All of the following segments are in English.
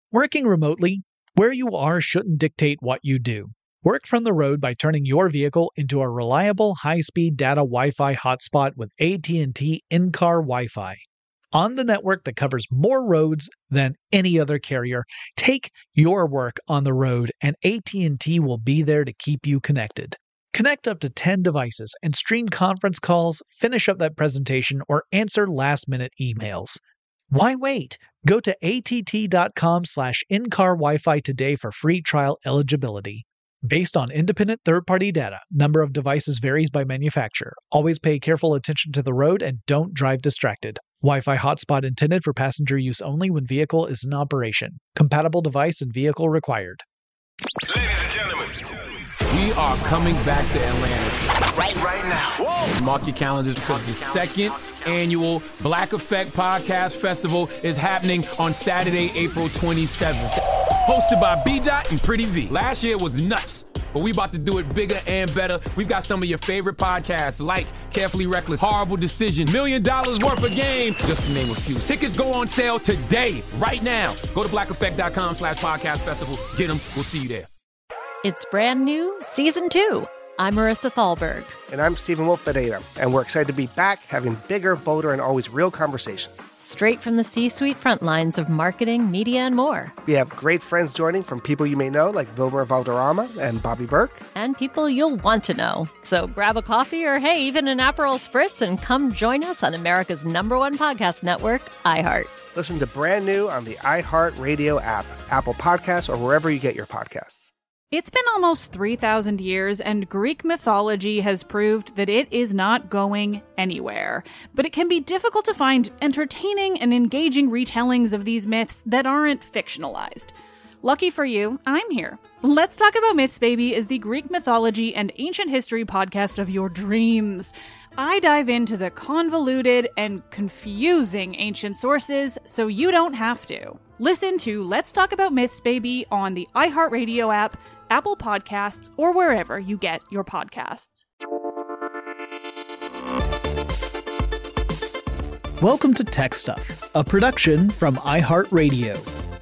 Working remotely, where you are shouldn't dictate what you do. Work from the road by turning your vehicle into a reliable high-speed data Wi-Fi hotspot with AT&T in-car Wi-Fi. On the network that covers more roads than any other carrier, take your work on the road and AT&T will be there to keep you connected. Connect up to 10 devices and stream conference calls, finish up that presentation, or answer last-minute emails. Why wait? Go to att.com/in-car Wi-Fi today for free trial eligibility. Based on independent third-party data, number of devices varies by manufacturer. Always pay careful attention to the road and don't drive distracted. Wi-Fi hotspot intended for passenger use only when vehicle is in operation. Compatible device and vehicle required. Ladies and gentlemen, we are coming back to Atlanta right now. Whoa. Mark your calendars because the second annual Black Effect Podcast Festival is happening on Saturday, April 27th. Hosted by B-Dot and Pretty V. Last year was nuts, but we about to do it bigger and better. We've got some of your favorite podcasts like Carefully Reckless, Horrible Decision, $1 Million Worth of Game, just to name a few. Tickets go on sale today, right now. Go to blackeffect.com/podcast festival. Get them. We'll see you there. It's brand new, Season 2. I'm Marissa Thalberg. And I'm Stephen Wolf Pereira, and we're excited to be back having bigger, bolder, and always real conversations. Straight from the C-suite front lines of marketing, media, and more. We have great friends joining from people you may know, like Wilmer Valderrama and Bobby Burke. And people you'll want to know. So grab a coffee or, hey, even an Aperol Spritz and come join us on America's #1 podcast network, iHeart. Listen to Brand New on the iHeart Radio app, Apple Podcasts, or wherever you get your podcasts. It's been almost 3,000 years, and Greek mythology has proved that it is not going anywhere. But it can be difficult to find entertaining and engaging retellings of these myths that aren't fictionalized. Lucky for you, I'm here. Let's Talk About Myths, Baby is the Greek mythology and ancient history podcast of your dreams. I dive into the convoluted and confusing ancient sources so you don't have to. Listen to Let's Talk About Myths, Baby on the iHeartRadio app, Apple Podcasts, or wherever you get your podcasts. Welcome to Tech Stuff, a production from iHeartRadio.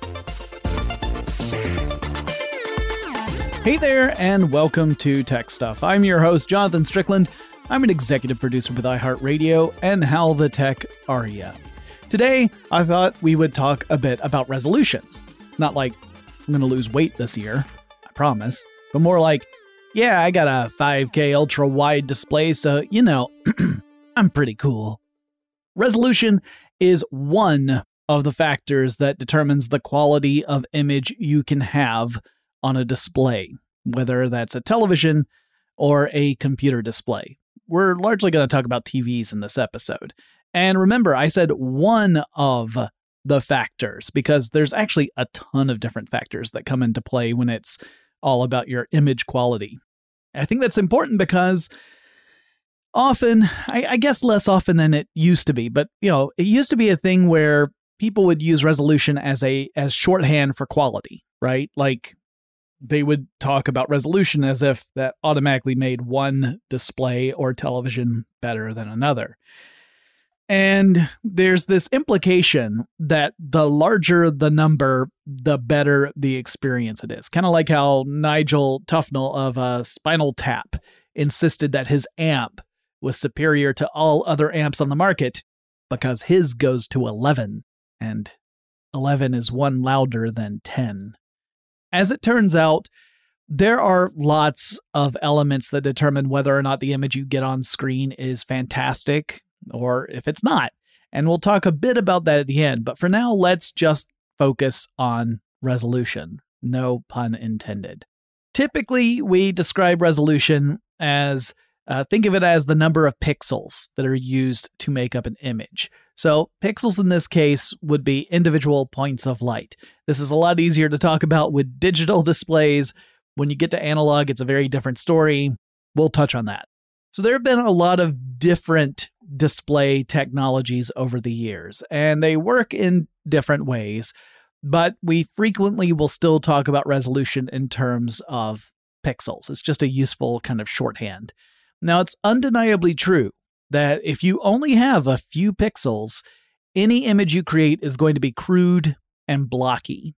Hey there, and welcome to Tech Stuff. I'm your host, Jonathan Strickland. I'm an executive producer with iHeartRadio, and how the tech are ya? Today, I thought we would talk a bit about resolutions. Not like, I'm going to lose weight this year, I promise, but more like, yeah, I got a 5K ultra-wide display, so, you know, I'm pretty cool. Resolution is one of the factors that determines the quality of image you can have on a display, whether that's a television or a computer display. We're largely going to talk about TVs in this episode. And remember, I said one of the factors, because there's actually a ton of different factors that come into play when it's all about your image quality. I think that's important because often, I guess less often than it used to be, but you know, it used to be a thing where people would use resolution as shorthand for quality, right? Like they would talk about resolution as if that automatically made one display or television better than another. And there's this implication that the larger the number, the better the experience it is. Kind of like how Nigel Tufnell of Spinal Tap insisted that his amp was superior to all other amps on the market because his goes to 11, and 11 is one louder than 10. As it turns out, there are lots of elements that determine whether or not the image you get on screen is fantastic or if it's not. And we'll talk a bit about that at the end. But for now, let's just focus on resolution. No pun intended. Typically, we describe resolution as, think of it as the number of pixels that are used to make up an image. So pixels in this case would be individual points of light. This is a lot easier to talk about with digital displays. When you get to analog, it's a very different story. We'll touch on that. So there have been a lot of different display technologies over the years, and they work in different ways, but we frequently will still talk about resolution in terms of pixels. It's just a useful kind of shorthand. Now, it's undeniably true that if you only have a few pixels, any image you create is going to be crude and blocky.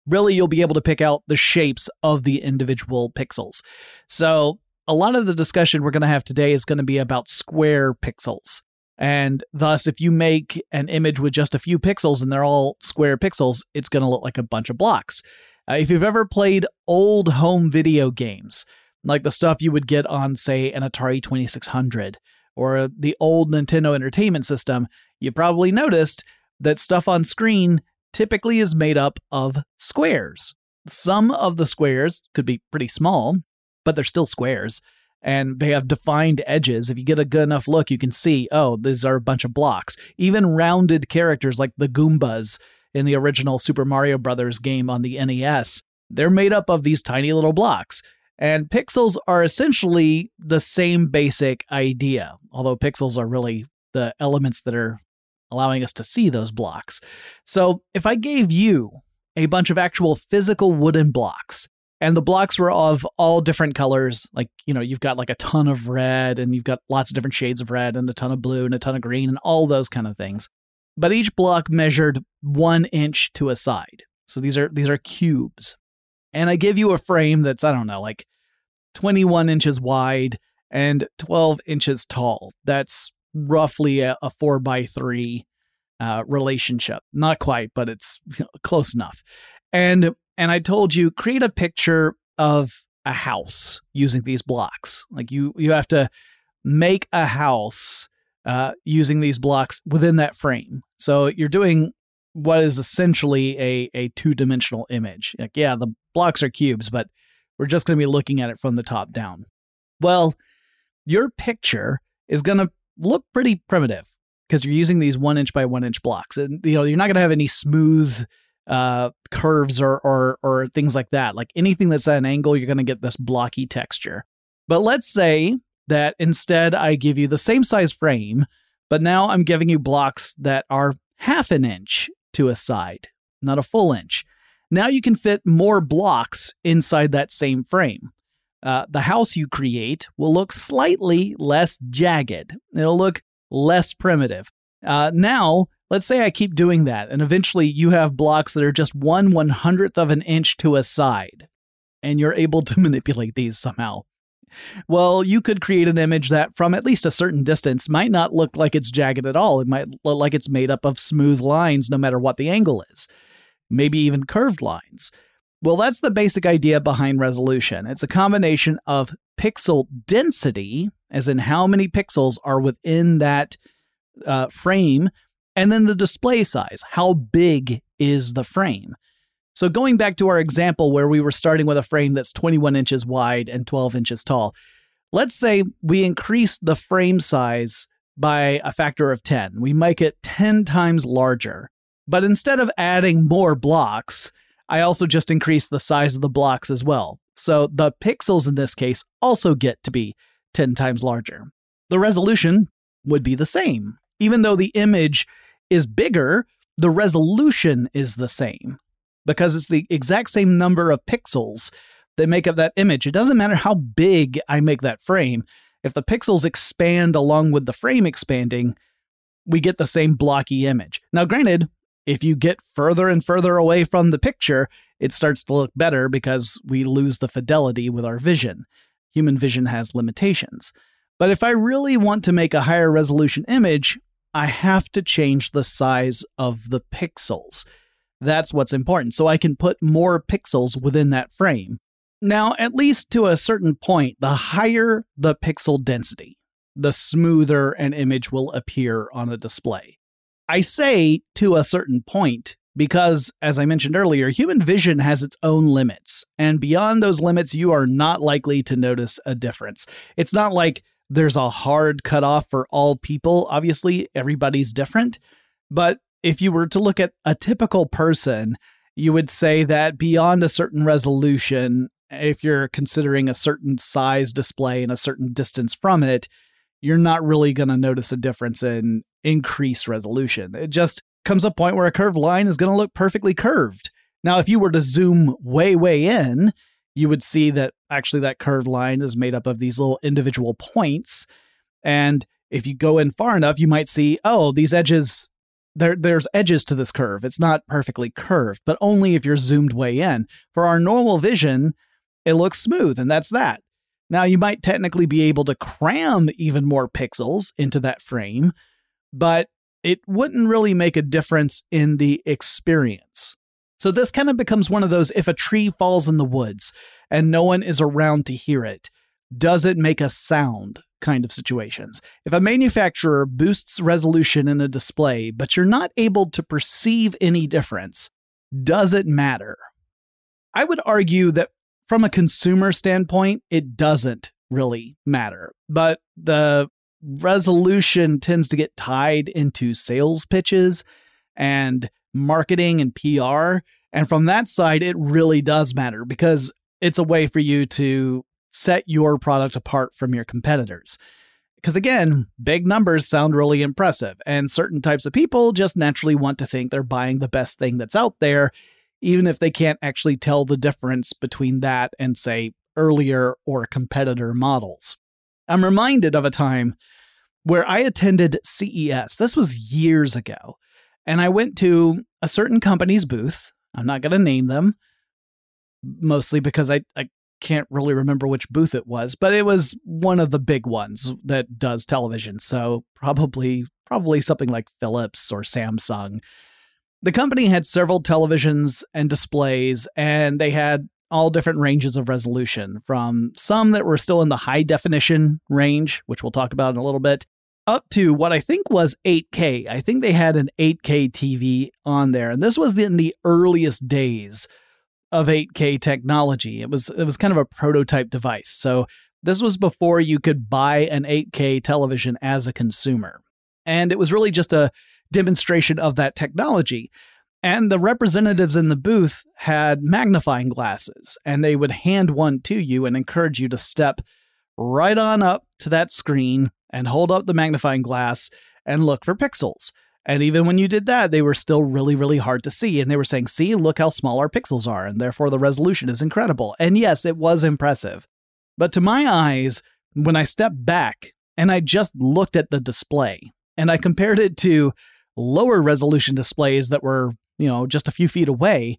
really you'll be able to pick out the shapes of the individual pixels. So a lot of the discussion we're going to have today is going to be about square pixels. And thus, if you make an image with just a few pixels and they're all square pixels, it's going to look like a bunch of blocks. If you've ever played old home video games, like the stuff you would get on, say, an Atari 2600 or the old Nintendo Entertainment System, you probably noticed that stuff on screen typically is made up of squares. Some of the squares could be pretty small, but they're still squares. And they have defined edges. If you get a good enough look, you can see, oh, these are a bunch of blocks. Even rounded characters like the Goombas in the original Super Mario Brothers game on the NES, they're made up of these tiny little blocks. And pixels are essentially the same basic idea, although pixels are really the elements that are allowing us to see those blocks. So if I gave you a bunch of actual physical wooden blocks, and the blocks were of all different colors, like, you've got like a ton of red and you've got lots of different shades of red and a ton of blue and a ton of green and all those kind of things. But each block measured 1 inch to a side. So these are cubes. And I give you a frame that's, I don't know, like 21 inches wide and 12 inches tall. That's roughly a 4:3 relationship. Not quite, but it's close enough. And I told you, create a picture of a house using these blocks. Like you have to make a house using these blocks within that frame. So you're doing what is essentially a two-dimensional image. Like, yeah, the blocks are cubes, but we're just going to be looking at it from the top down. Well, your picture is going to look pretty primitive because you're using these 1 inch by 1 inch blocks. And you're not going to have any smooth curves or things like that. Like anything that's at an angle, you're going to get this blocky texture. But let's say that instead I give you the same size frame, but now I'm giving you blocks that are 1/2 inch to a side, not a full inch. Now you can fit more blocks inside that same frame. The house you create will look slightly less jagged. It'll look less primitive. Now, let's say I keep doing that, and eventually you have blocks that are just 1/100th of an inch to a side, and you're able to manipulate these somehow. Well, you could create an image that from at least a certain distance might not look like it's jagged at all. It might look like it's made up of smooth lines no matter what the angle is. Maybe even curved lines. Well, that's the basic idea behind resolution. It's a combination of pixel density, as in how many pixels are within that frame, and then the display size. How big is the frame? So going back to our example where we were starting with a frame that's 21 inches wide and 12 inches tall, let's say we increase the frame size by a factor of 10. We make it 10 times larger. But instead of adding more blocks, I also just increase the size of the blocks as well. So the pixels in this case also get to be 10 times larger. The resolution would be the same. Even though the image is bigger, the resolution is the same because it's the exact same number of pixels that make up that image. It doesn't matter how big I make that frame. If the pixels expand along with the frame expanding, we get the same blocky image. Now, granted, if you get further and further away from the picture, it starts to look better because we lose the fidelity with our vision. Human vision has limitations. But if I really want to make a higher resolution image, I have to change the size of the pixels. That's what's important. So I can put more pixels within that frame. Now, at least to a certain point, the higher the pixel density, the smoother an image will appear on a display. I say to a certain point because, as I mentioned earlier, human vision has its own limits. And beyond those limits, you are not likely to notice a difference. It's not like there's a hard cutoff for all people. Obviously, everybody's different. But if you were to look at a typical person, you would say that beyond a certain resolution, if you're considering a certain size display and a certain distance from it, you're not really going to notice a difference in increased resolution. It just comes a point where a curved line is going to look perfectly curved. Now, if you were to zoom way, way in, you would see that actually that curved line is made up of these little individual points. And if you go in far enough, you might see, oh, these edges there's edges to this curve. It's not perfectly curved, but only if you're zoomed way in. For our normal vision, it looks smooth, and that's that. Now, you might technically be able to cram even more pixels into that frame, but it wouldn't really make a difference in the experience. So this kind of becomes one of those, if a tree falls in the woods and no one is around to hear it, does it make a sound kind of situations. If a manufacturer boosts resolution in a display, but you're not able to perceive any difference, does it matter? I would argue that from a consumer standpoint, it doesn't really matter, but the resolution tends to get tied into sales pitches and marketing and PR. And from that side, it really does matter because it's a way for you to set your product apart from your competitors. Because again, big numbers sound really impressive, and certain types of people just naturally want to think they're buying the best thing that's out there, even if they can't actually tell the difference between that and, say, earlier or competitor models. I'm reminded of a time where I attended CES. This was years ago, and I went to a certain company's booth. I'm not going to name them, mostly because I can't really remember which booth it was, but it was one of the big ones that does television. So probably something like Philips or Samsung. The company had several televisions and displays, and they had all different ranges of resolution, from some that were still in the high definition range, which we'll talk about in a little bit, up to what I think was 8K. I think they had an 8K TV on there, and this was in the earliest days of 8K technology. It was kind of a prototype device. So this was before you could buy an 8K television as a consumer. And it was really just a demonstration of that technology. And the representatives in the booth had magnifying glasses, and they would hand one to you and encourage you to step right on up to that screen and hold up the magnifying glass and look for pixels. And even when you did that, they were still really, really hard to see. And they were saying, see, look how small our pixels are, and therefore the resolution is incredible. And yes, it was impressive. But to my eyes, when I stepped back and I just looked at the display and I compared it to lower resolution displays that were, just a few feet away,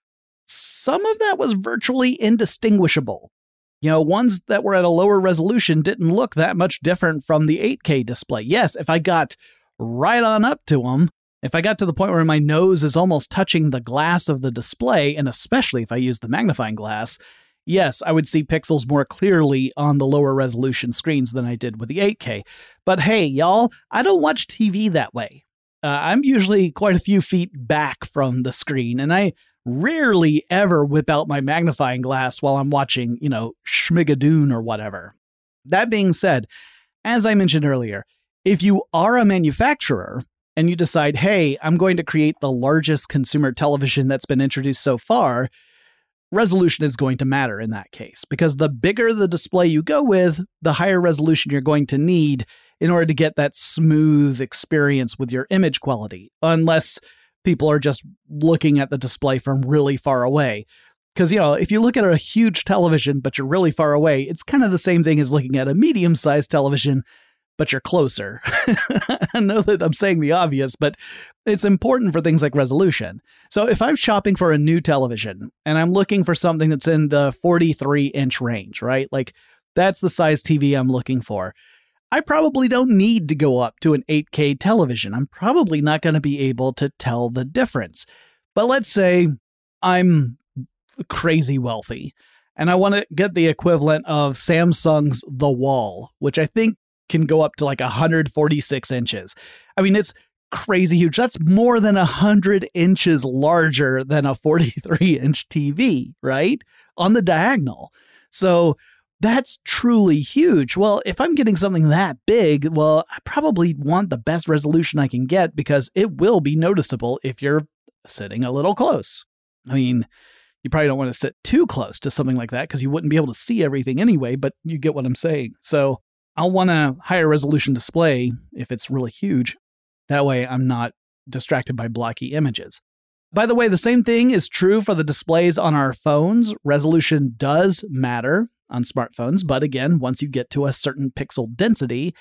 some of that was virtually indistinguishable. Ones that were at a lower resolution didn't look that much different from the 8K display. Yes, if I got right on up to them, if I got to the point where my nose is almost touching the glass of the display, and especially if I use the magnifying glass, yes, I would see pixels more clearly on the lower resolution screens than I did with the 8K. But hey, y'all, I don't watch TV that way. I'm usually quite a few feet back from the screen, and I rarely ever whip out my magnifying glass while I'm watching, Schmigadoon or whatever. That being said, as I mentioned earlier, if you are a manufacturer and you decide, hey, I'm going to create the largest consumer television that's been introduced so far, resolution is going to matter in that case, because the bigger the display you go with, the higher resolution you're going to need in order to get that smooth experience with your image quality, unless people are just looking at the display from really far away. Because, if you look at a huge television, but you're really far away, it's kind of the same thing as looking at a medium-sized television, but you're closer. I know that I'm saying the obvious, but it's important for things like resolution. So if I'm shopping for a new television and I'm looking for something that's in the 43-inch range, right? Like that's the size TV I'm looking for. I probably don't need to go up to an 8K television. I'm probably not going to be able to tell the difference. But let's say I'm crazy wealthy and I want to get the equivalent of Samsung's The Wall, which I think can go up to like 146 inches. I mean, it's crazy huge. That's more than 100 inches larger than a 43-inch TV, right? On the diagonal. So that's truly huge. Well, if I'm getting something that big, well, I probably want the best resolution I can get because it will be noticeable if you're sitting a little close. I mean, you probably don't want to sit too close to something like that because you wouldn't be able to see everything anyway, but you get what I'm saying. So I'll want a higher resolution display if it's really huge. That way I'm not distracted by blocky images. By the way, the same thing is true for the displays on our phones. Resolution does matter on smartphones, but again, once you get to a certain pixel density,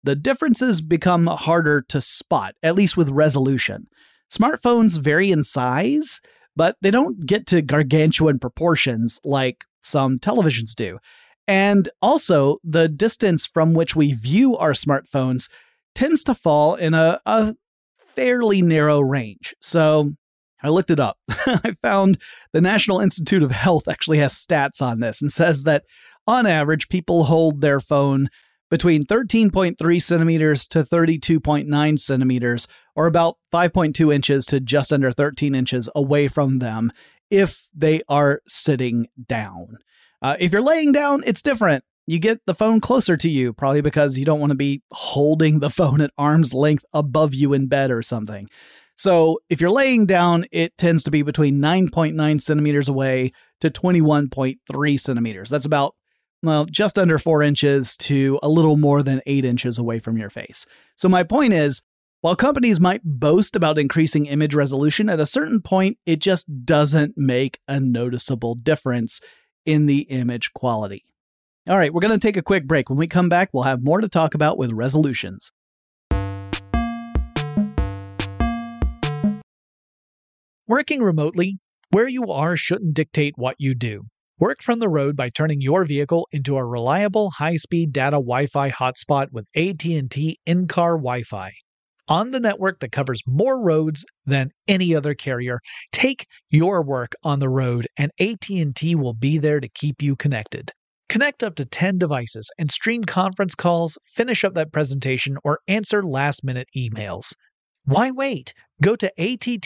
the differences become harder to spot, at least with resolution. Smartphones vary in size, but they don't get to gargantuan proportions like some televisions do. And also, the distance from which we view our smartphones tends to fall in a fairly narrow range. So I looked it up. I found the National Institute of Health actually has stats on this and says that on average, people hold their phone between 13.3 centimeters to 32.9 centimeters, or about 5.2 inches to just under 13 inches away from them if they are sitting down. If you're laying down, it's different. You get the phone closer to you, probably because you don't want to be holding the phone at arm's length above you in bed or something. So if you're laying down, it tends to be between 9.9 centimeters away to 21.3 centimeters. That's about, well, just under 4 inches to a little more than 8 inches away from your face. So my point is, while companies might boast about increasing image resolution, at a certain point, it just doesn't make a noticeable difference in the image quality. All right, we're going to take a quick break. When we come back, we'll have more to talk about with resolutions. Working remotely, where you are shouldn't dictate what you do. Work from the road by turning your vehicle into a reliable high-speed data Wi-Fi hotspot with AT&T in-car Wi-Fi. On the network that covers more roads than any other carrier, take your work on the road and AT&T will be there to keep you connected. Connect up to 10 devices and stream conference calls, finish up that presentation, or answer last-minute emails. Why wait? Go to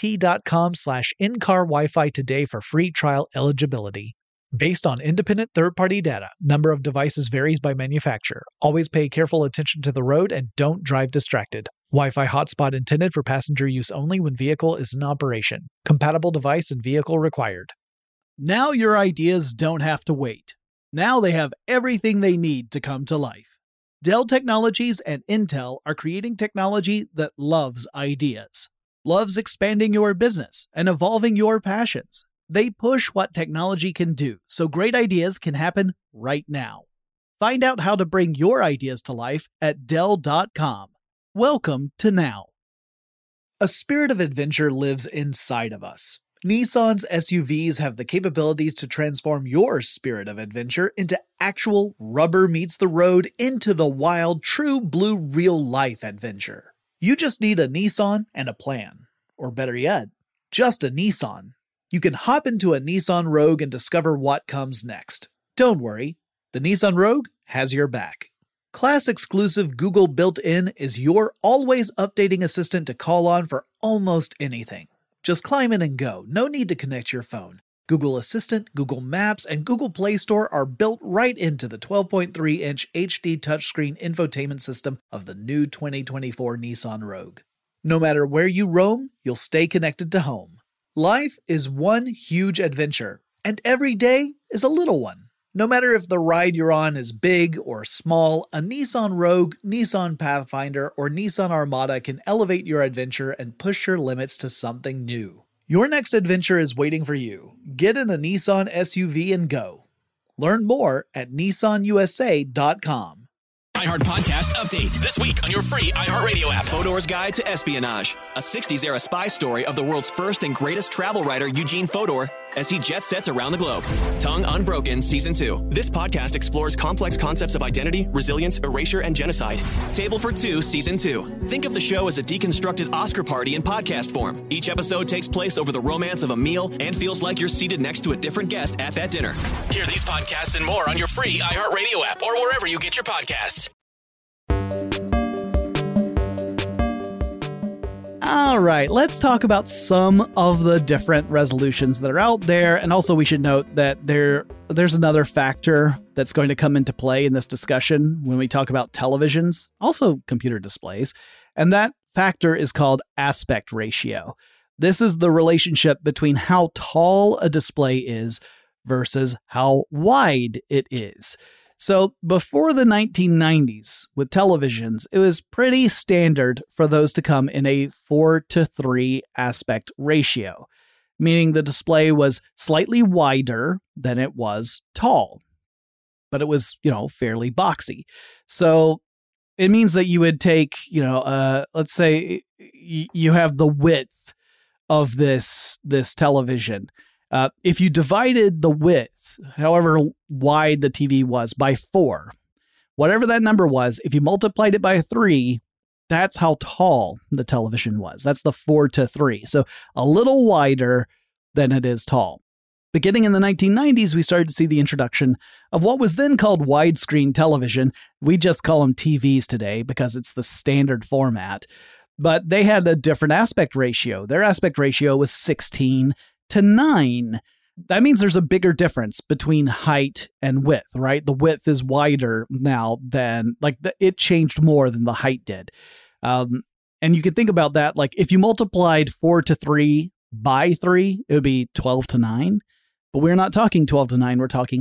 att.com/in-car Wi-Fi today for free trial eligibility. Based on independent third-party data, number of devices varies by manufacturer. Always pay careful attention to the road and don't drive distracted. Wi-Fi hotspot intended for passenger use only when vehicle is in operation. Compatible device and vehicle required. Now your ideas don't have to wait. Now they have everything they need to come to life. Dell Technologies and Intel are creating technology that loves ideas, loves expanding your business and evolving your passions. They push what technology can do, so great ideas can happen right now. Find out how to bring your ideas to life at Dell.com. Welcome to now. A spirit of adventure lives inside of us. Nissan's SUVs have the capabilities to transform your spirit of adventure into actual rubber meets the road into the wild, true blue real-life adventure. You just need a Nissan and a plan. Or better yet, just a Nissan. You can hop into a Nissan Rogue and discover what comes next. Don't worry, the Nissan Rogue has your back. Class-exclusive Google built-in is your always updating assistant to call on for almost anything. Just climb in and go. No need to connect your phone. Google Assistant, Google Maps, and Google Play Store are built right into the 12.3-inch HD touchscreen infotainment system of the new 2024 Nissan Rogue. No matter where you roam, you'll stay connected to home. Life is one huge adventure, and every day is a little one. No matter if the ride you're on is big or small, a Nissan Rogue, Nissan Pathfinder, or Nissan Armada can elevate your adventure and push your limits to something new. Your next adventure is waiting for you. Get in a Nissan SUV and go. Learn more at nissanusa.com. iHeart Podcast Update. This week on your free iHeartRadio app. Fodor's Guide to Espionage. A 60s-era spy story of the world's first and greatest travel writer, Eugene Fodor, as he jet sets around the globe. Tongue Unbroken Season 2. This podcast explores complex concepts of identity, resilience, erasure, and genocide. Table for Two Season 2. Think of the show as a deconstructed Oscar party in podcast form. Each episode takes place over the romance of a meal and feels like you're seated next to a different guest at that dinner. Hear these podcasts and more on your free iHeartRadio app or wherever you get your podcasts. All right, let's talk about some of the different resolutions that are out there. And also we should note that there's another factor that's going to come into play in this discussion when we talk about televisions, also computer displays. And that factor is called aspect ratio. This is the relationship between how tall a display is versus how wide it is. So before the 1990s, with televisions, it was pretty standard for those to come in a 4:3 aspect ratio, meaning the display was slightly wider than it was tall, but it was, fairly boxy. So it means that you would take, let's say you have the width of this television. If you divided the width, however wide the TV was, by 4, whatever that number was, if you multiplied it by 3, that's how tall the television was. That's the 4:3. So a little wider than it is tall. Beginning in the 1990s, we started to see the introduction of what was then called widescreen television. We just call them TVs today because it's the standard format. But they had a different aspect ratio. Their aspect ratio was 16:9. That means there's a bigger difference between height and width, right? The width is wider now than, it changed more than the height did. And you can think about that, like if you multiplied 4:3 by 3, it would be 12:9. But we're not talking 12:9, we're talking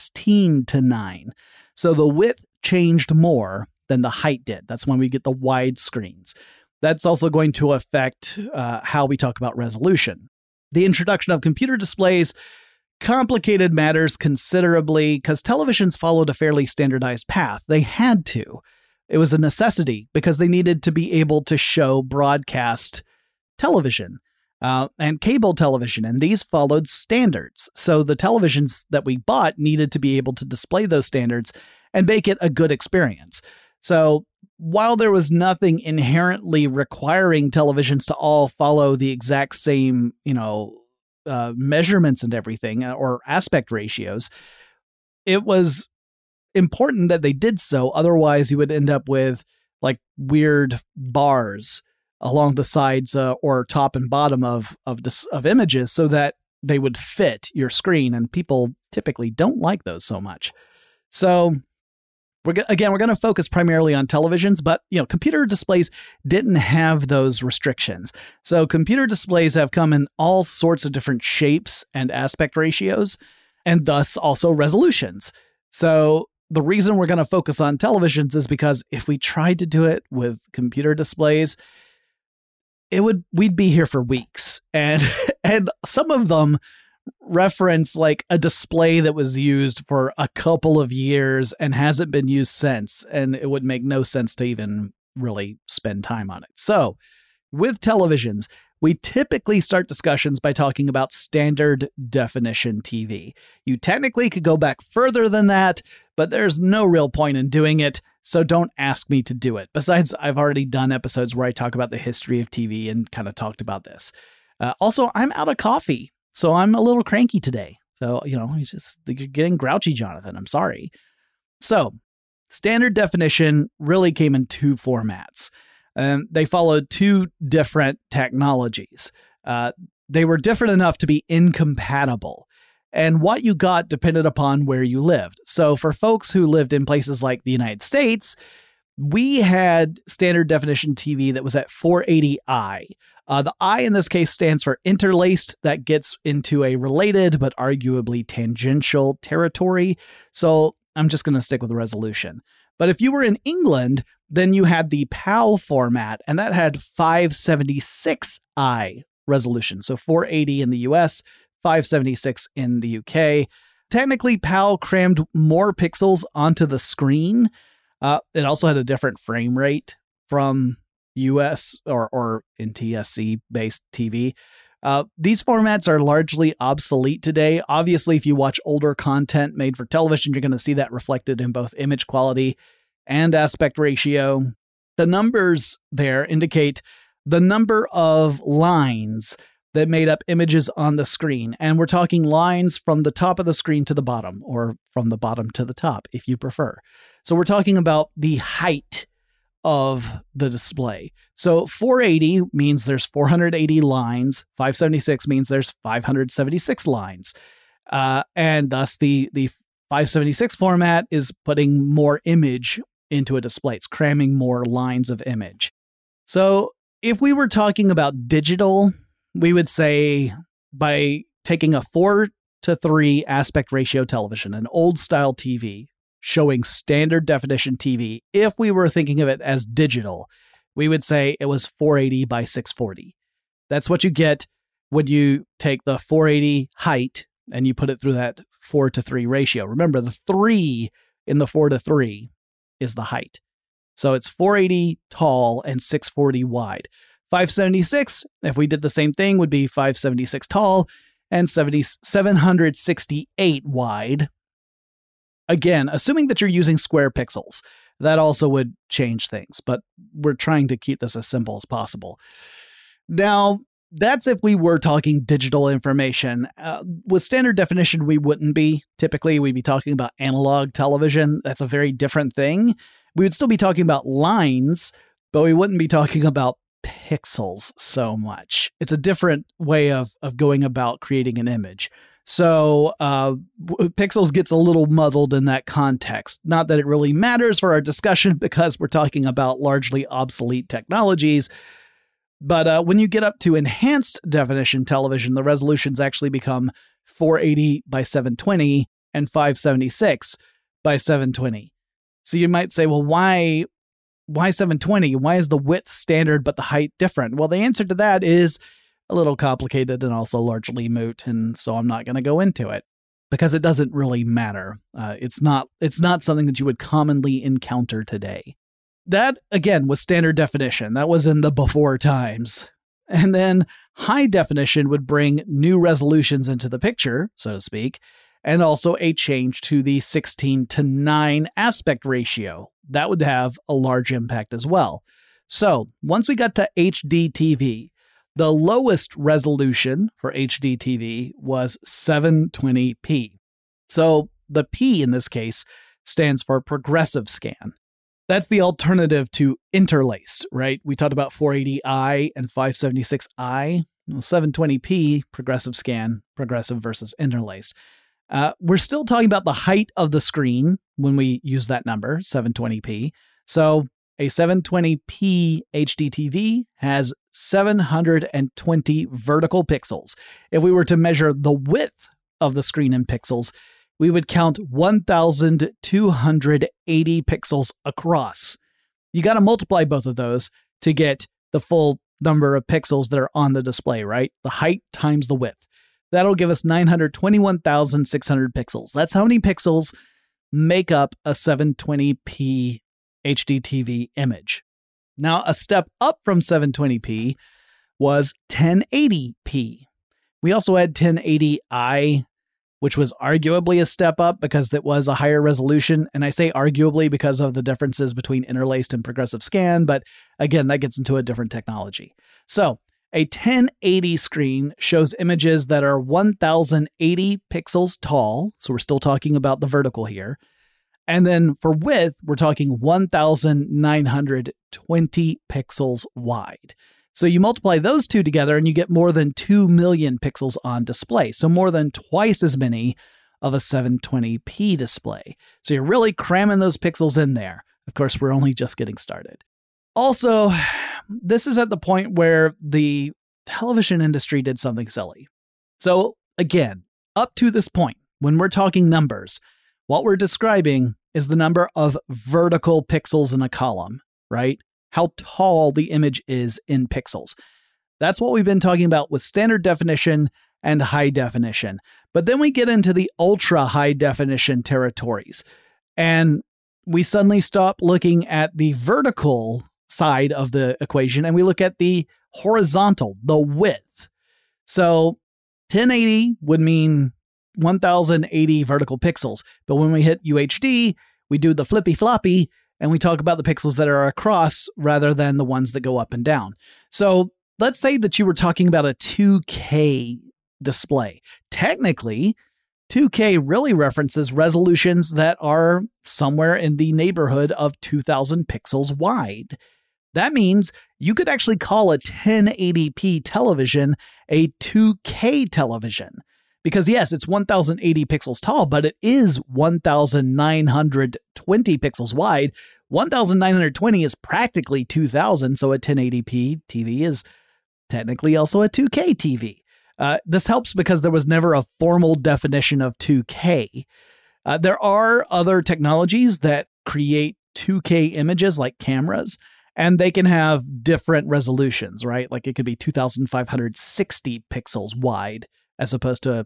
16:9. So the width changed more than the height did. That's when we get the wide screens. That's also going to affect how we talk about resolution. The introduction of computer displays complicated matters considerably because televisions followed a fairly standardized path. They had to. It was a necessity because they needed to be able to show broadcast television and cable television, and these followed standards. So the televisions that we bought needed to be able to display those standards and make it a good experience. So while there was nothing inherently requiring televisions to all follow the exact same, measurements and everything or aspect ratios, it was important that they did so. Otherwise, you would end up with like weird bars along the sides or top and bottom of images so that they would fit your screen. And people typically don't like those so much. So we're going to focus primarily on televisions, but computer displays didn't have those restrictions. So computer displays have come in all sorts of different shapes and aspect ratios, and thus also resolutions. So the reason we're going to focus on televisions is because if we tried to do it with computer displays, we'd be here for weeks. And some of them reference like a display that was used for a couple of years and hasn't been used since. And it would make no sense to even really spend time on it. So with televisions, we typically start discussions by talking about standard definition TV. You technically could go back further than that, but there's no real point in doing it, so don't ask me to do it. Besides, I've already done episodes where I talk about the history of TV and kind of talked about this. Also, I'm out of coffee, so I'm a little cranky today. So, you're getting grouchy, Jonathan. I'm sorry. So, standard definition really came in 2 formats. They followed 2 different technologies. They were different enough to be incompatible. And what you got depended upon where you lived. So for folks who lived in places like the United States, we had standard definition TV that was at 480i. The I in this case stands for interlaced. That gets into a related but arguably tangential territory. So I'm just going to stick with the resolution. But if you were in England, then you had the PAL format, and that had 576i resolution. So 480 in the US, 576 in the UK. Technically, PAL crammed more pixels onto the screen. It also had a different frame rate from US or NTSC-based TV. These formats are largely obsolete today. Obviously, if you watch older content made for television, you're going to see that reflected in both image quality and aspect ratio. The numbers there indicate the number of lines that made up images on the screen. And we're talking lines from the top of the screen to the bottom, or from the bottom to the top, if you prefer. So we're talking about the height of the display. So 480 means there's 480 lines. 576 means there's 576 lines. And thus the 576 format is putting more image into a display. It's cramming more lines of image. So if we were talking about digital, we would say by taking a 4:3 aspect ratio television, an old style TV showing standard definition TV, if we were thinking of it as digital, we would say it was 480 by 640. That's what you get when you take the 480 height and you put it through that 4:3 ratio. Remember, the 3 in the 4:3 is the height. So it's 480 tall and 640 wide. 576, if we did the same thing, would be 576 tall and 768 wide. Again, assuming that you're using square pixels, that also would change things, but we're trying to keep this as simple as possible. Now, that's if we were talking digital information. With standard definition, we wouldn't be. Typically, we'd be talking about analog television. That's a very different thing. We would still be talking about lines, but we wouldn't be talking about pixels so much. It's a different way of going about creating an image. So pixels gets a little muddled in that context. Not that it really matters for our discussion because we're talking about largely obsolete technologies. But when you get up to enhanced definition television, the resolutions actually become 480 by 720 and 576 by 720. So you might say, well, why 720? Why is the width standard but the height different? Well, the answer to that is a little complicated and also largely moot, and so I'm not going to go into it because it doesn't really matter. It's not something that you would commonly encounter today. That, again, was standard definition. That was in the before times. And then high definition would bring new resolutions into the picture, so to speak, and also a change to the 16:9 aspect ratio. That would have a large impact as well. So once we got to HD TV, the lowest resolution for HD TV was 720p. So the P in this case stands for progressive scan. That's the alternative to interlaced, right? We talked about 480i and 576i. 720p, progressive scan, progressive versus interlaced. We're still talking about the height of the screen when we use that number, 720p. So a 720p HD TV has 720 vertical pixels. If we were to measure the width of the screen in pixels, we would count 1,280 pixels across. You got to multiply both of those to get the full number of pixels that are on the display, right? The height times the width. That'll give us 921,600 pixels. That's how many pixels make up a 720p HD TV image. Now, a step up from 720p was 1080p. We also had 1080i, which was arguably a step up because it was a higher resolution. And I say arguably because of the differences between interlaced and progressive scan. But again, that gets into a different technology. So a 1080 screen shows images that are 1,080 pixels tall. So we're still talking about the vertical here. And then for width, we're talking 1,920 pixels wide. So you multiply those two together and you get more than 2 million pixels on display. So more than twice as many of a 720p display. So you're really cramming those pixels in there. Of course, we're only just getting started. Also, this is at the point where the television industry did something silly. So again, up to this point, when we're talking numbers, what we're describing is the number of vertical pixels in a column, right? How tall the image is in pixels. That's what we've been talking about with standard definition and high definition. But then we get into the ultra high definition territories, and we suddenly stop looking at the vertical side of the equation and we look at the horizontal, the width. So 1080 would mean 1080 vertical pixels. But when we hit UHD, we do the flippy floppy and we talk about the pixels that are across rather than the ones that go up and down. So let's say that you were talking about a 2K display. Technically, 2K really references resolutions that are somewhere in the neighborhood of 2,000 pixels wide. That means you could actually call a 1080p television a 2K television. Because yes, it's 1080 pixels tall, but it is 1920 pixels wide. 1920 is practically 2000, so a 1080p TV is technically also a 2K TV. This helps because there was never a formal definition of 2K. There are other technologies that create 2K images like cameras, and they can have different resolutions, right? Like it could be 2560 pixels wide as opposed to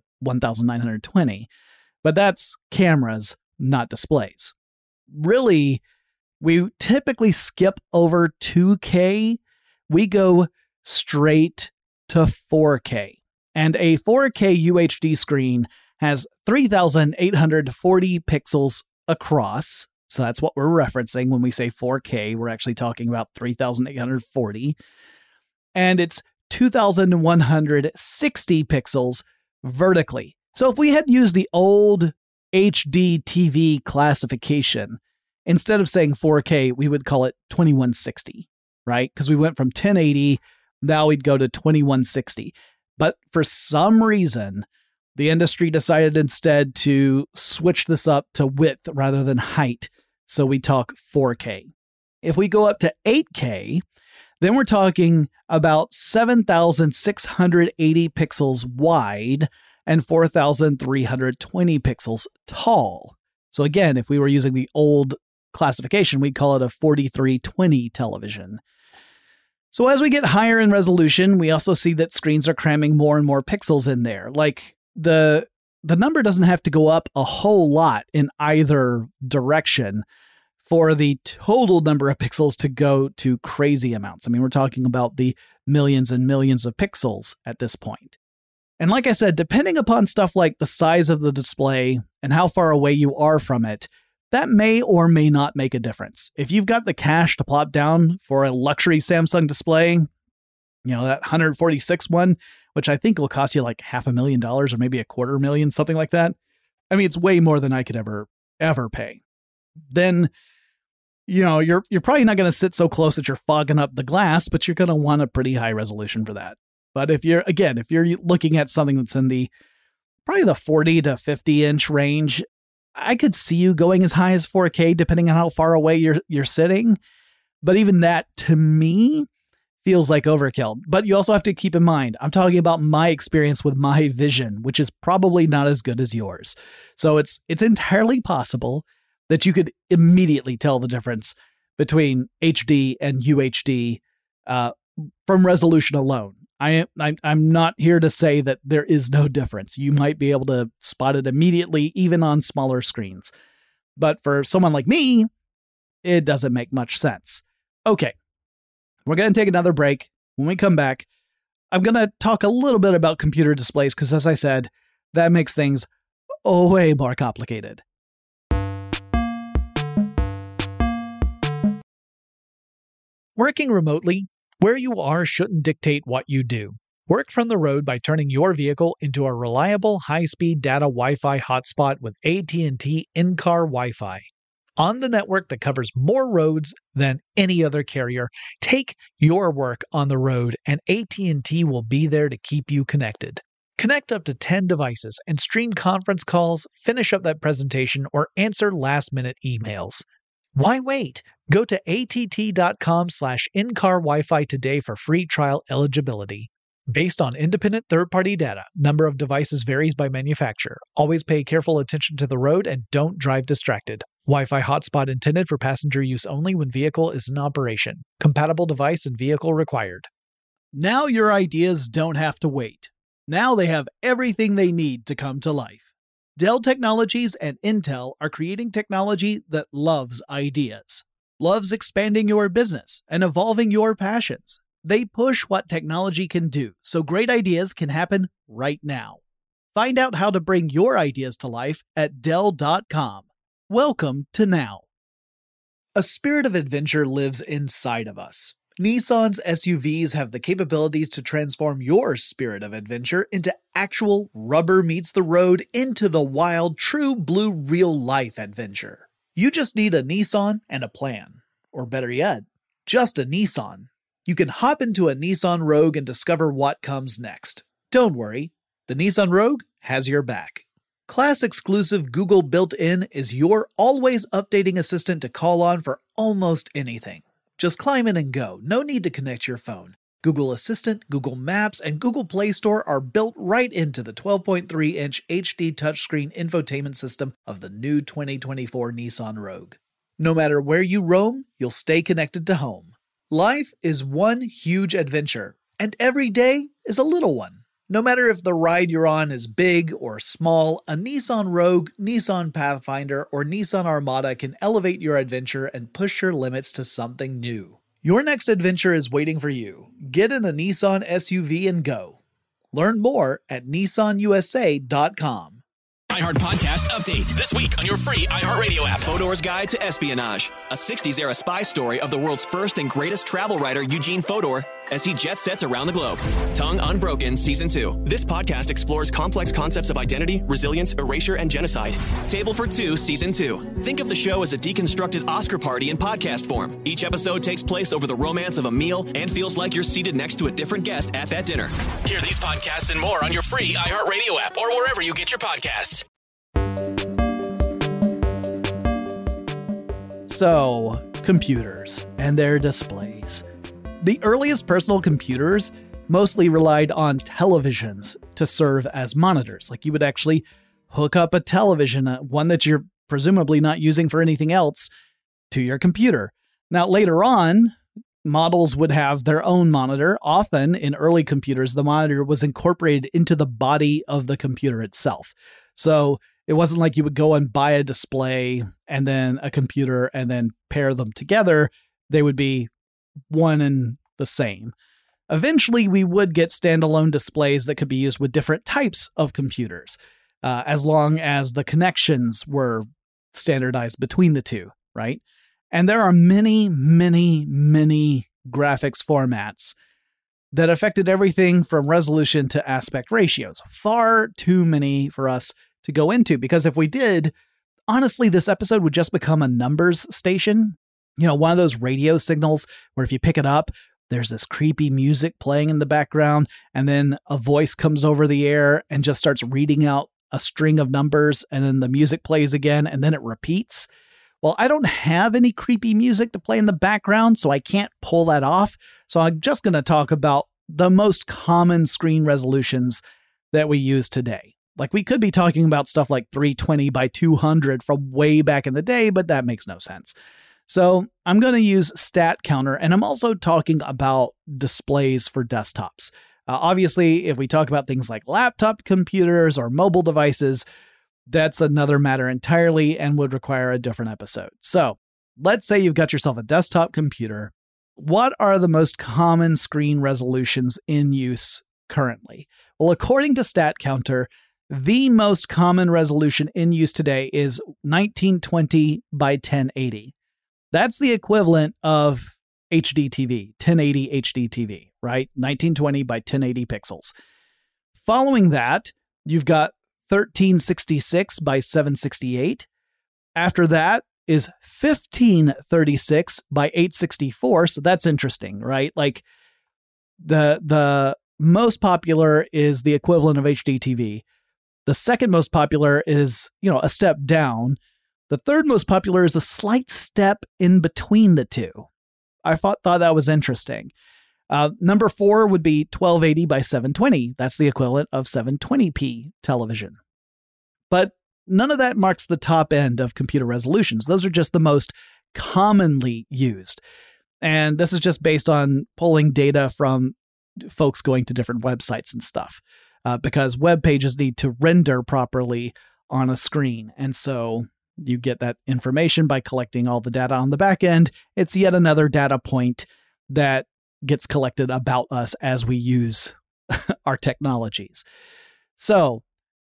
1920. But that's cameras, not displays. Really, we typically skip over 2K. We go straight to 4K. And a 4K UHD screen has 3,840 pixels across. So that's what we're referencing when we say 4K. We're actually talking about 3,840. And it's 2,160 pixels vertically. So if we had used the old HD TV classification, instead of saying 4K, we would call it 2160, right? Because we went from 1080, now we'd go to 2160. But for some reason, the industry decided instead to switch this up to width rather than height. So we talk 4K. If we go up to 8K, then we're talking about 7,680 pixels wide and 4,320 pixels tall. So again, if we were using the old classification, we'd call it a 4320 television. So as we get higher in resolution, we also see that screens are cramming more and more pixels in there. Like the number doesn't have to go up a whole lot in either direction for the total number of pixels to go to crazy amounts. I mean, we're talking about the millions and millions of pixels at this point. And like I said, depending upon stuff like the size of the display and how far away you are from it, that may or may not make a difference. If you've got the cash to plop down for a luxury Samsung display, you know, that 146 one, which I think will cost you like $500,000 or maybe $250,000, something like that. I mean, it's way more than I could ever pay. Then, you know, you're probably not going to sit so close that you're fogging up the glass, but you're going to want a pretty high resolution for that. But if you're looking at something that's in probably the 40 to 50 inch range, I could see you going as high as 4K depending on how far away you're sitting. But even that, to me, feels like overkill. But you also have to keep in mind, I'm talking about my experience with my vision, which is probably not as good as yours. So it's entirely possible that you could immediately tell the difference between HD and UHD from resolution alone. I'm not here to say that there is no difference. You might be able to spot it immediately, even on smaller screens. But for someone like me, it doesn't make much sense. Okay, we're going to take another break. When we come back, I'm going to talk a little bit about computer displays because, as I said, that makes things way more complicated. Working remotely, where you are shouldn't dictate what you do. Work from the road by turning your vehicle into a reliable high-speed data Wi-Fi hotspot with AT&T in-car Wi-Fi. On the network that covers more roads than any other carrier, take your work on the road and AT&T will be there to keep you connected. Connect up to 10 devices and stream conference calls, finish up that presentation, or answer last-minute emails. Why wait? Go to att.com/in-car Wi-Fi today for free trial eligibility. Based on independent third-party data, number of devices varies by manufacturer. Always pay careful attention to the road and don't drive distracted. Wi-Fi hotspot intended for passenger use only when vehicle is in operation. Compatible device and vehicle required. Now your ideas don't have to wait. Now they have everything they need to come to life. Dell Technologies and Intel are creating technology that loves ideas, loves expanding your business and evolving your passions. They push what technology can do, so great ideas can happen right now. Find out how to bring your ideas to life at Dell.com. Welcome to now. A spirit of adventure lives inside of us. Nissan's SUVs have the capabilities to transform your spirit of adventure into actual rubber meets the road into the wild, true blue real life adventure. You just need a Nissan and a plan. Or better yet, just a Nissan. You can hop into a Nissan Rogue and discover what comes next. Don't worry, the Nissan Rogue has your back. Class-exclusive Google built-in is your always updating assistant to call on for almost anything. Just climb in and go. No need to connect your phone. Google Assistant, Google Maps, and Google Play Store are built right into the 12.3-inch HD touchscreen infotainment system of the new 2024 Nissan Rogue. No matter where you roam, you'll stay connected to home. Life is one huge adventure, and every day is a little one. No matter if the ride you're on is big or small, a Nissan Rogue, Nissan Pathfinder, or Nissan Armada can elevate your adventure and push your limits to something new. Your next adventure is waiting for you. Get in a Nissan SUV and go. Learn more at nissanusa.com. iHeart Podcast Update. This week on your free iHeartRadio app. Fodor's Guide to Espionage. A 60s-era spy story of the world's first and greatest travel writer, Eugene Fodor, as he jet sets around the globe. Tongue Unbroken Season 2. This podcast explores complex concepts of identity, resilience, erasure, and genocide. Table for Two Season 2. Think of the show as a deconstructed Oscar party in podcast form. Each episode takes place over the romance of a meal and feels like you're seated next to a different guest at that dinner. Hear these podcasts and more on your free iHeartRadio app or wherever you get your podcasts. So, computers and their displays. The earliest personal computers mostly relied on televisions to serve as monitors. Like you would actually hook up a television, one that you're presumably not using for anything else, to your computer. Now, later on, models would have their own monitor. Often in early computers, the monitor was incorporated into the body of the computer itself. So it wasn't like you would go and buy a display and then a computer and then pair them together. They would be one and the same. Eventually, we would get standalone displays that could be used with different types of computers, as long as the connections were standardized between the two, right? And there are many, many, many graphics formats that affected everything from resolution to aspect ratios. Far too many for us to go into, because if we did, honestly, this episode would just become a numbers station. You know, one of those radio signals where if you pick it up, there's this creepy music playing in the background, and then a voice comes over the air and just starts reading out a string of numbers, and then the music plays again, and then it repeats. Well, I don't have any creepy music to play in the background, so I can't pull that off. So I'm just going to talk about the most common screen resolutions that we use today. Like, we could be talking about stuff like 320 by 200 from way back in the day, but that makes no sense. So I'm going to use StatCounter, and I'm also talking about displays for desktops. Obviously, if we talk about things like laptop computers or mobile devices, that's another matter entirely and would require a different episode. So let's say you've got yourself a desktop computer. What are the most common screen resolutions in use currently? Well, according to StatCounter, the most common resolution in use today is 1920 by 1080. That's the equivalent of HD TV, 1080 HD TV, right? 1920 by 1080 pixels. Following that, you've got 1366 by 768. After that is 1536 by 864. So that's interesting, right? Like the most popular is the equivalent of HD TV. The second most popular is, a step down. The third most popular is a slight step in between the two. I thought that was interesting. Number 4 would be 1280 by 720. That's the equivalent of 720p television. But none of that marks the top end of computer resolutions. Those are just the most commonly used. And this is just based on pulling data from folks going to different websites and stuff, because web pages need to render properly on a screen. And so you get that information by collecting all the data on the back end. It's yet another data point that gets collected about us as we use our technologies. So,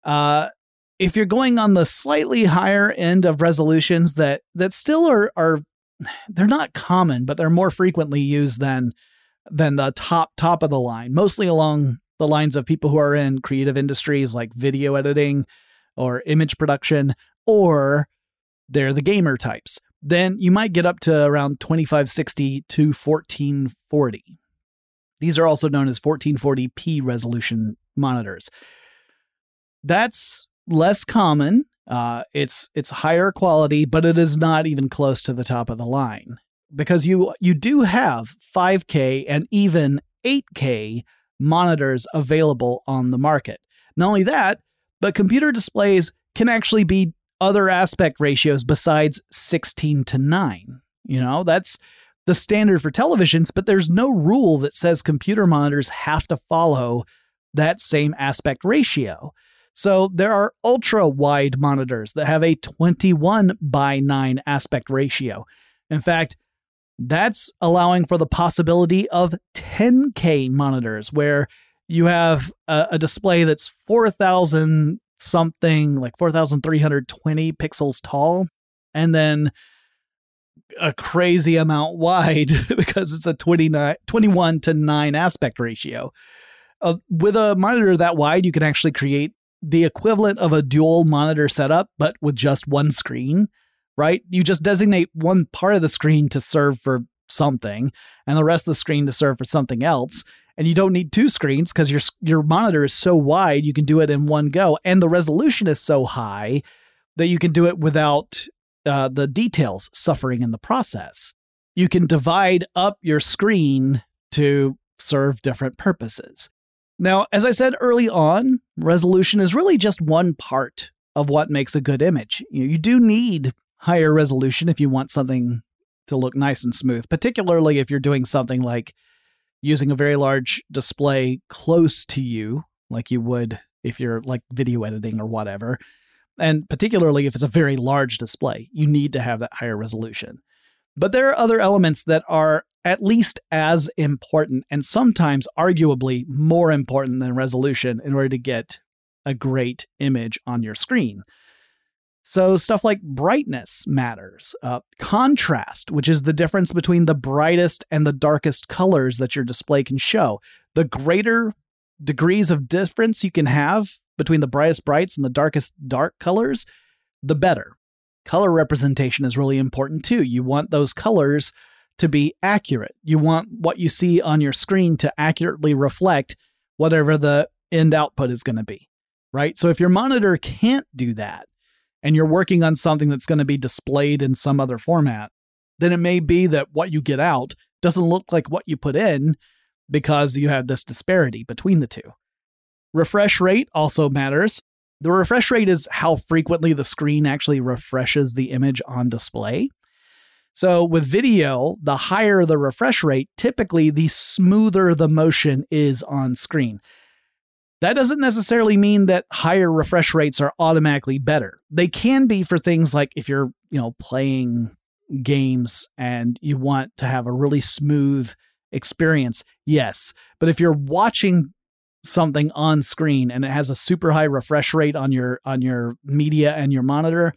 if you're going on the slightly higher end of resolutions that still are they're not common, but they're more frequently used than the top of the line, mostly along the lines of people who are in creative industries like video editing or image production, or they're the gamer types. Then you might get up to around 2560 to 1440. These are also known as 1440p resolution monitors. That's less common. It's higher quality, but it is not even close to the top of the line, because you do have 5K and even 8K monitors available on the market. Not only that, but computer displays can actually be other aspect ratios besides 16:9. That's the standard for televisions, but there's no rule that says computer monitors have to follow that same aspect ratio. So there are ultra-wide monitors that have a 21:9 aspect ratio. In fact, that's allowing for the possibility of 10K monitors, where you have a display that's 4,000 something, like 4,320 pixels tall, and then a crazy amount wide because it's a 21:9 aspect ratio. With a monitor that wide, you can actually create the equivalent of a dual monitor setup, but with just one screen, right? You just designate one part of the screen to serve for something and the rest of the screen to serve for something else. And you don't need two screens because your monitor is so wide, you can do it in one go. And the resolution is so high that you can do it without the details suffering in the process. You can divide up your screen to serve different purposes. Now, as I said early on, resolution is really just one part of what makes a good image. You do need higher resolution if you want something to look nice and smooth, particularly if you're doing something like using a very large display close to you, like you would if you're like video editing or whatever. And particularly if it's a very large display, you need to have that higher resolution. But there are other elements that are at least as important and sometimes arguably more important than resolution in order to get a great image on your screen. So stuff like brightness matters. Contrast, which is the difference between the brightest and the darkest colors that your display can show. The greater degrees of difference you can have between the brightest brights and the darkest dark colors, the better. Color representation is really important too. You want those colors to be accurate. You want what you see on your screen to accurately reflect whatever the end output is going to be, right? So if your monitor can't do that, and you're working on something that's going to be displayed in some other format, then it may be that what you get out doesn't look like what you put in because you have this disparity between the two. Refresh rate also matters. The refresh rate is how frequently the screen actually refreshes the image on display. So with video, the higher the refresh rate, typically the smoother the motion is on screen. That doesn't necessarily mean that higher refresh rates are automatically better. They can be for things like if you're, playing games and you want to have a really smooth experience. Yes. But if you're watching something on screen and it has a super high refresh rate on your media and your monitor,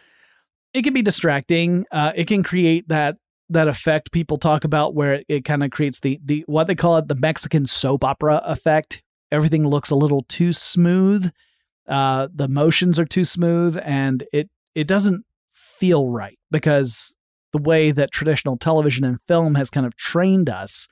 it can be distracting. It can create that effect people talk about where it kind of creates the what they call it, the Mexican soap opera effect. Everything looks a little too smooth. The motions are too smooth, and it doesn't feel right because the way that traditional television and film has kind of trained us,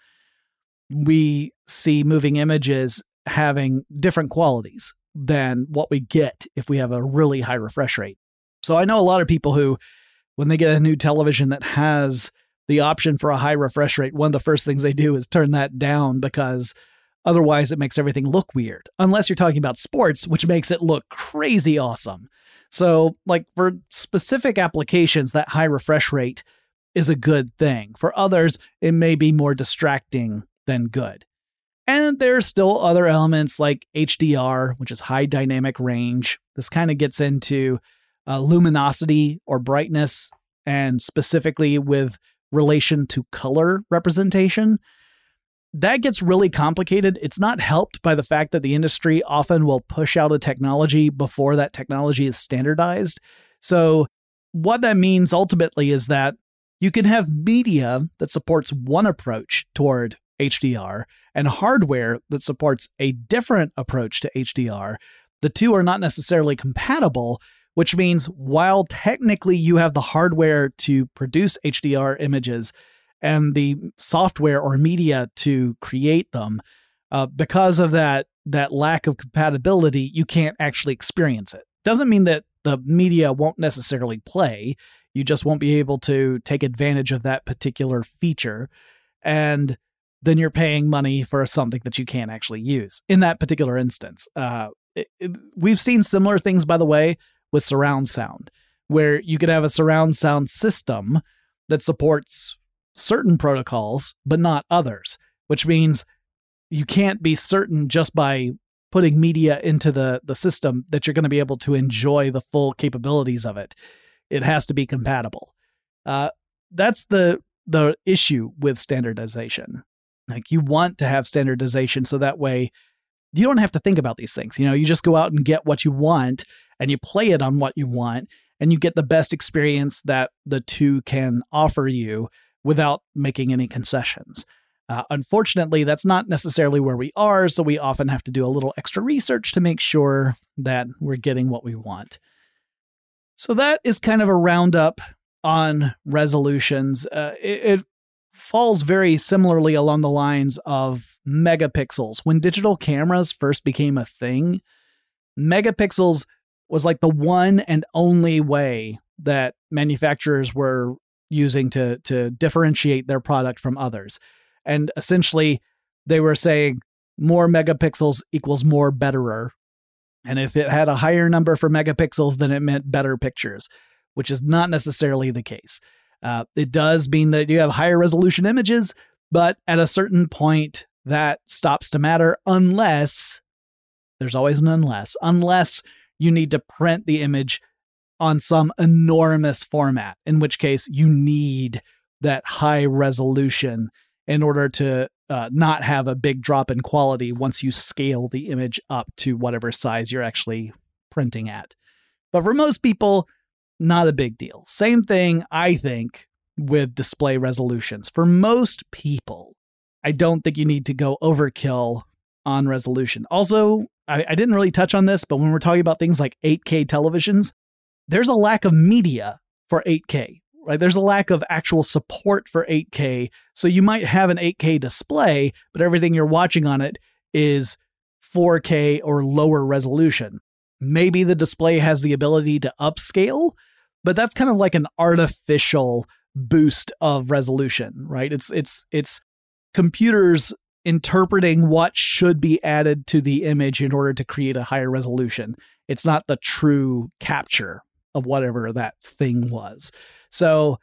we see moving images having different qualities than what we get if we have a really high refresh rate. So I know a lot of people who, when they get a new television that has the option for a high refresh rate, one of the first things they do is turn that down because otherwise, it makes everything look weird, unless you're talking about sports, which makes it look crazy awesome. So, like for specific applications, that high refresh rate is a good thing. For others, it may be more distracting than good. And there's still other elements like HDR, which is high dynamic range. This kind of gets into luminosity or brightness, and specifically with relation to color representation. That gets really complicated. It's not helped by the fact that the industry often will push out a technology before that technology is standardized. So what that means ultimately is that you can have media that supports one approach toward HDR and hardware that supports a different approach to HDR. The two are not necessarily compatible, which means while technically you have the hardware to produce HDR images and the software or media to create them, because of that lack of compatibility, you can't actually experience it. Doesn't mean that the media won't necessarily play. You just won't be able to take advantage of that particular feature. And then you're paying money for something that you can't actually use in that particular instance. We've seen similar things, by the way, with surround sound, where you could have a surround sound system that supports certain protocols, but not others, which means you can't be certain just by putting media into the system that you're going to be able to enjoy the full capabilities of it. It has to be compatible. That's the issue with standardization. Like, you want to have standardization so that way you don't have to think about these things. You just go out and get what you want and you play it on what you want, and you get the best experience that the two can offer you without making any concessions. Unfortunately, that's not necessarily where we are, so we often have to do a little extra research to make sure that we're getting what we want. So that is kind of a roundup on resolutions. It falls very similarly along the lines of megapixels. When digital cameras first became a thing, megapixels was like the one and only way that manufacturers were using to differentiate their product from others. And essentially, they were saying more megapixels equals more betterer. And if it had a higher number for megapixels, then it meant better pictures, which is not necessarily the case. It does mean that you have higher resolution images, but at a certain point, that stops to matter unless, there's always an unless you need to print the image on some enormous format, in which case you need that high resolution in order to not have a big drop in quality once you scale the image up to whatever size you're actually printing at. But for most people, not a big deal. Same thing, I think, with display resolutions. For most people, I don't think you need to go overkill on resolution. Also, I didn't really touch on this, but when we're talking about things like 8K televisions, there's a lack of media for 8K. Right? There's a lack of actual support for 8K. So you might have an 8K display, but everything you're watching on it is 4K or lower resolution. Maybe the display has the ability to upscale, but that's kind of like an artificial boost of resolution, right? It's computers interpreting what should be added to the image in order to create a higher resolution. It's not the true capture of whatever that thing was. So,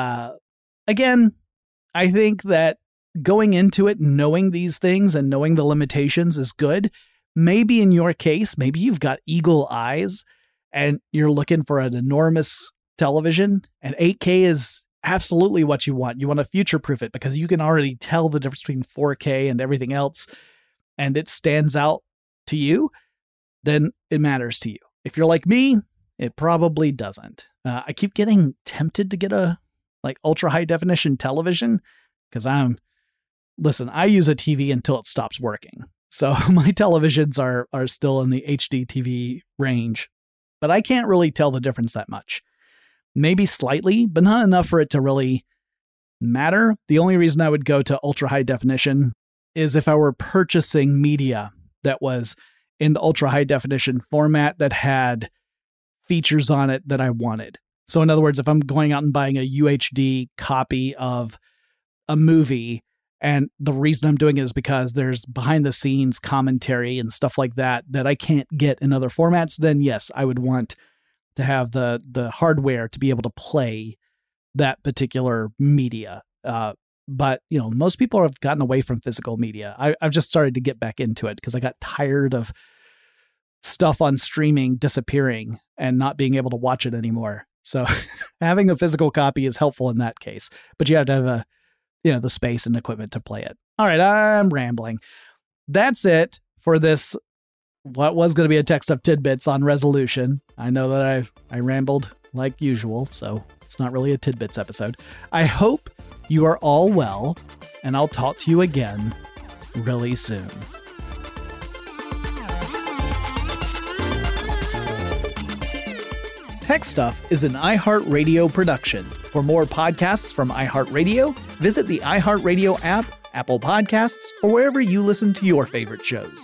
again, I think that going into it, knowing these things and knowing the limitations is good. Maybe in your case, maybe you've got eagle eyes and you're looking for an enormous television, and 8K is absolutely what you want. You want to future-proof it because you can already tell the difference between 4K and everything else, and it stands out to you, then it matters to you. If you're like me, it probably doesn't. I keep getting tempted to get a ultra high definition television because I use a TV until it stops working. So my televisions are still in the HD TV range, but I can't really tell the difference that much. Maybe slightly, but not enough for it to really matter. The only reason I would go to ultra high definition is if I were purchasing media that was in the ultra high definition format that had features on it that I wanted. So in other words, if I'm going out and buying a UHD copy of a movie, and the reason I'm doing it is because there's behind the scenes commentary and stuff like that I can't get in other formats, then yes, I would want to have the hardware to be able to play that particular media. But most people have gotten away from physical media. I've just started to get back into it because I got tired of stuff on streaming disappearing and not being able to watch it anymore. So having a physical copy is helpful in that case, but you have to have the space and equipment to play it. All right, I'm rambling. That's it for this, what was going to be a Tech Stuff Tidbits on resolution. I know that I rambled like usual, so it's not really a Tidbits episode. I hope you are all well, and I'll talk to you again really soon. Tech Stuff is an iHeartRadio production. For more podcasts from iHeartRadio, visit the iHeartRadio app, Apple Podcasts, or wherever you listen to your favorite shows.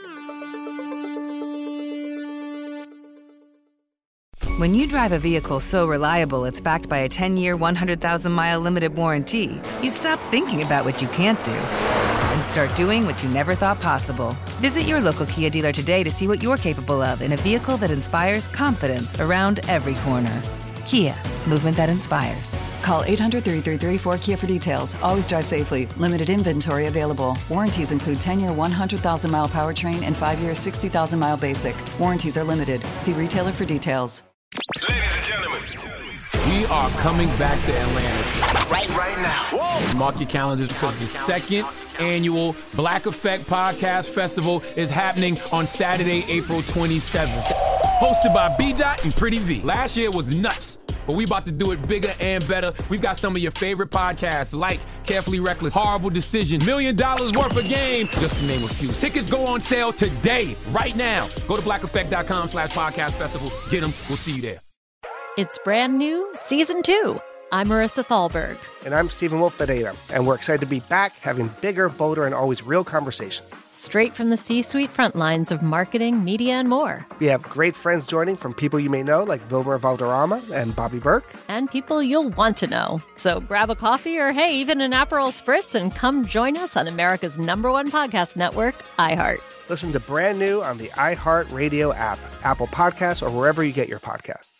When you drive a vehicle so reliable it's backed by a 10-year, 100,000-mile limited warranty, you stop thinking about what you can't do and start doing what you never thought possible. Visit your local Kia dealer today to see what you're capable of in a vehicle that inspires confidence around every corner. Kia, movement that inspires. Call 800-333-4KIA for details. Always drive safely. Limited inventory available. Warranties include 10-year 100,000-mile powertrain and 5-year 60,000-mile basic. Warranties are limited. See retailer for details. Ladies and gentlemen, We are coming back to Atlanta. right now. Whoa! Mark your calendars because the second annual Black Effect Podcast Festival is happening on Saturday, April 27th. Hosted by B-Dot and Pretty V. Last year was nuts, but we about to do it bigger and better. We've got some of your favorite podcasts like Carefully Reckless, Horrible Decision, $1 million worth of game, just to name a few. Tickets go on sale today, right now. Go to blackeffect.com/podcast festival. Get them. We'll see you there. It's brand new, Season 2. I'm Marissa Thalberg. And I'm Stephen Wolf-Bedeta, and we're excited to be back having bigger, bolder, and always real conversations. Straight from the C-suite front lines of marketing, media, and more. We have great friends joining from people you may know, like Wilmer Valderrama and Bobby Burke. And people you'll want to know. So grab a coffee or, hey, even an Aperol Spritz and come join us on America's #1 podcast network, iHeart. Listen to brand new on the iHeart Radio app, Apple Podcasts, or wherever you get your podcasts.